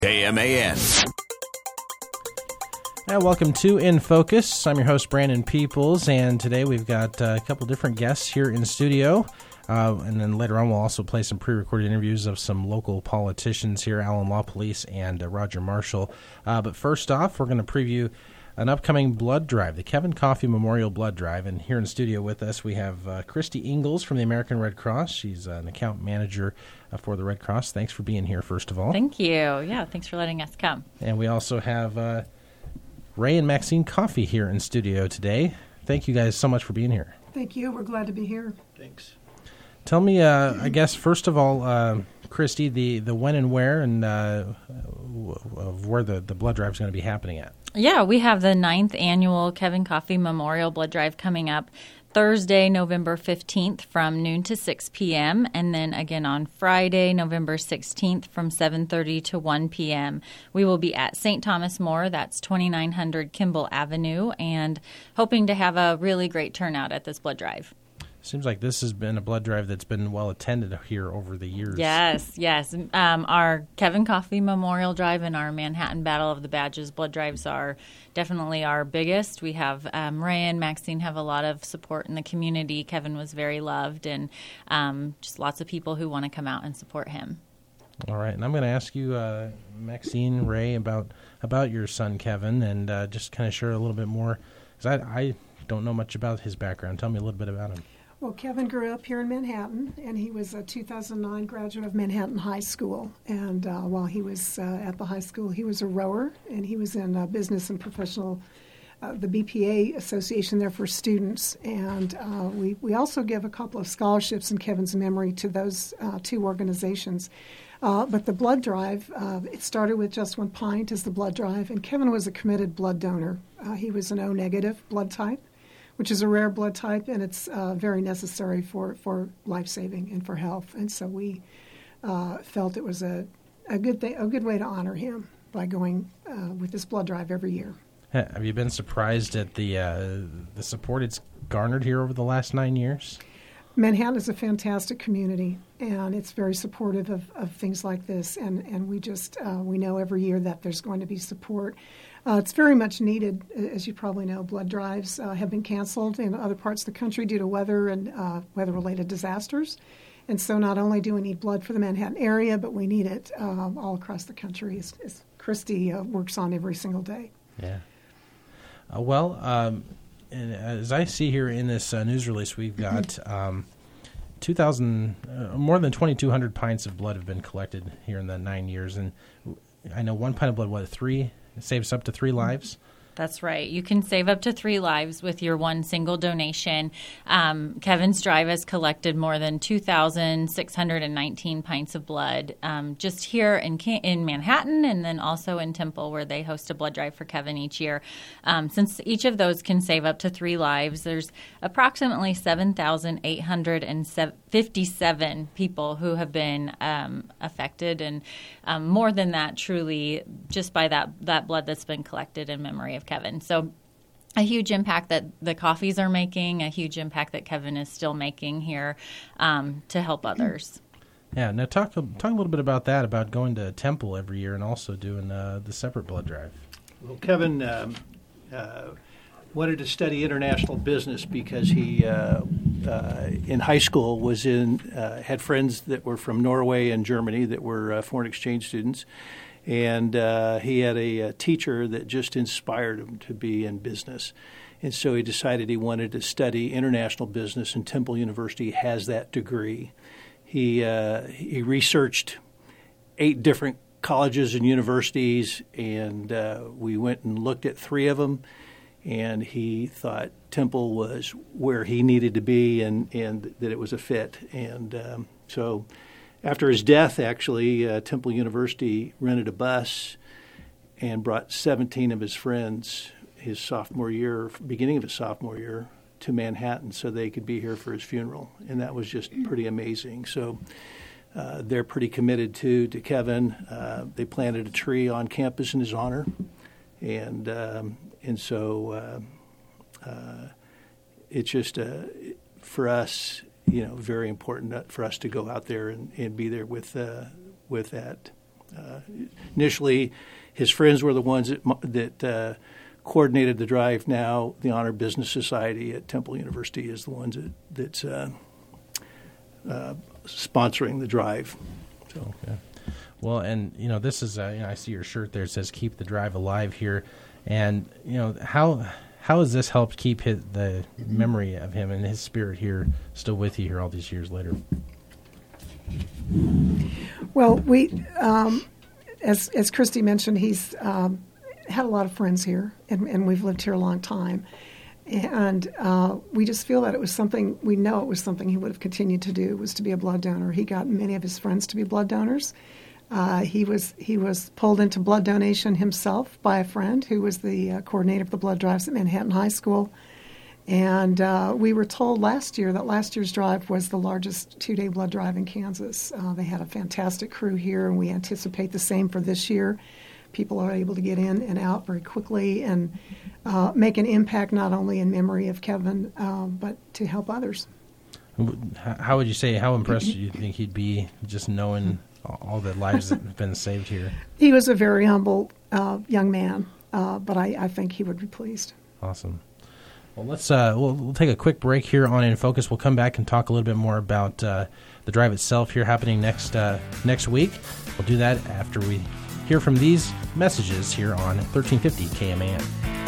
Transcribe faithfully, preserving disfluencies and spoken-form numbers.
K M A S. And welcome to In Focus. I'm your host, Brandon Peoples, and today we've got uh, a couple different guests here in studio. Uh, and then later on, we'll also play some pre-recorded interviews of some local politicians here, Allen Law Police and uh, Roger Marshall. Uh, but first off, we're going to preview an upcoming blood drive, the Kevin Coffey Memorial Blood Drive. And here in studio with us, we have uh, Christy Ingalls from the American Red Cross. She's uh, an account manager uh, for the Red Cross. Thanks for being here, first of all. Thank you. Yeah, thanks for letting us come. And we also have uh, Ray and Maxine Coffey here in studio today. Thank you guys so much for being here. Thank you. We're glad to be here. Thanks. Tell me, uh, I guess, first of all, uh, Christy, the, the when and where and uh, of where the, the blood drive is going to be happening at. Yeah, we have the ninth annual Kevin Coffey Memorial Blood Drive coming up Thursday, November fifteenth from noon to six p.m. and then again on Friday, November sixteenth from seven thirty to one p.m. We will be at Saint Thomas More, that's twenty-nine hundred Kimball Avenue, and hoping to have a really great turnout at this blood drive. Seems like this has been a blood drive that's been well attended here over the years. Yes, yes. Um, our Kevin Coffey Memorial Drive and our Manhattan Battle of the Badges blood drives are definitely our biggest. We have um, Ray and Maxine have a lot of support in the community. Kevin was very loved, and um, just lots of people who want to come out and support him. All right, and I'm going to ask you, uh, Maxine, Ray, about about your son Kevin, and uh, just kind of share a little bit more, because I, I don't know much about his background. Tell me a little bit about him. Well, Kevin grew up here in Manhattan, and he was a two thousand nine graduate of Manhattan High School. And uh, while he was uh, at the high school, he was a rower, and he was in uh, business and professional, uh, the B P A Association there for students. And uh, we, we also give a couple of scholarships in Kevin's memory to those uh, two organizations. Uh, but the blood drive, uh, it started with just one pint as the blood drive, and Kevin was a committed blood donor. Uh, he was an O negative blood type, which is a rare blood type, and it's uh, very necessary for, for life-saving and for health. And so we uh, felt it was a, a good thing, a good way to honor him by going uh, with this blood drive every year. Have you been surprised at the uh, the support it's garnered here over the last nine years? Manhattan is a fantastic community, and it's very supportive of, of things like this. And, and we just uh, we know every year that there's going to be support. Uh, it's very much needed. As you probably know, blood drives uh, have been canceled in other parts of the country due to weather and uh, weather-related disasters. And so not only do we need blood for the Manhattan area, but we need it uh, all across the country, as, as Christy uh, works on every single day. Yeah. Uh, well, um, and as I see here in this uh, news release, we've got um, two thousand, uh, more than twenty-two hundred pints of blood have been collected here in the nine years. And I know one pint of blood, what, three? It saves up to three lives? That's right. You can save up to three lives with your one single donation. Um, Kevin's Drive has collected more than two thousand six hundred nineteen pints of blood um, just here in in Manhattan, and then also in Temple, where they host a blood drive for Kevin each year. Um, since each of those can save up to three lives, there's approximately seven thousand eight hundred fifty-seven people who have been um, affected, and um, more than that, truly, just by that, that blood that's been collected in memory of Kevin. So a huge impact that the Coffeys are making, a huge impact that Kevin is still making here um, to help others. Yeah. Now talk talk a little bit about that, about going to Temple every year and also doing uh, the separate blood drive. Well, Kevin um, uh, wanted to study international business because he, uh, uh, in high school, was in uh, had friends that were from Norway and Germany that were uh, foreign exchange students. And uh, he had a, a teacher that just inspired him to be in business. And so he decided he wanted to study international business, and Temple University has that degree. He uh, he researched eight different colleges and universities, and uh, we went and looked at three of them, and he thought Temple was where he needed to be and, and that it was a fit. And um, so after his death, actually, uh, Temple University rented a bus and brought seventeen of his friends his sophomore year, beginning of his sophomore year, to Manhattan so they could be here for his funeral. And that was just pretty amazing. So uh, they're pretty committed to, to Kevin. Uh, they planted a tree on campus in his honor. And um, and so uh, uh, it's just, uh, for us, you know, very important for us to go out there and, and be there with uh, with that Uh, initially, his friends were the ones that, that uh, coordinated the drive. Now, the Honor Business Society at Temple University is the ones that, that's uh, uh, sponsoring the drive. So. Okay. Well, and, you know, this is, uh, you know, I see your shirt there. It says "Keep the Drive Alive" here. And, you know, how how has this helped keep his, the memory of him and his spirit here still with you here all these years later? Well, we, um, as as Christy mentioned, he's um, had a lot of friends here, and, and we've lived here a long time. And uh, we just feel that it was something, we know it was something he would have continued to do, was to be a blood donor. He got many of his friends to be blood donors. Uh, he was he was pulled into blood donation himself by a friend who was the uh, coordinator of the blood drives at Manhattan High School. And uh, we were told last year that last year's drive was the largest two-day blood drive in Kansas. Uh, they had a fantastic crew here, and we anticipate the same for this year. People are able to get in and out very quickly and uh, make an impact not only in memory of Kevin, uh, but to help others. How would you say, how impressed do you think he'd be just knowing all the lives that have been saved here? He was a very humble uh, young man, uh, but I, I think he would be pleased. Awesome. Well, let's uh, we'll, we'll take a quick break here on In Focus. We'll come back and talk a little bit more about uh, the drive itself here happening next uh, next week. We'll do that after we hear from these messages here on thirteen fifty K M A N.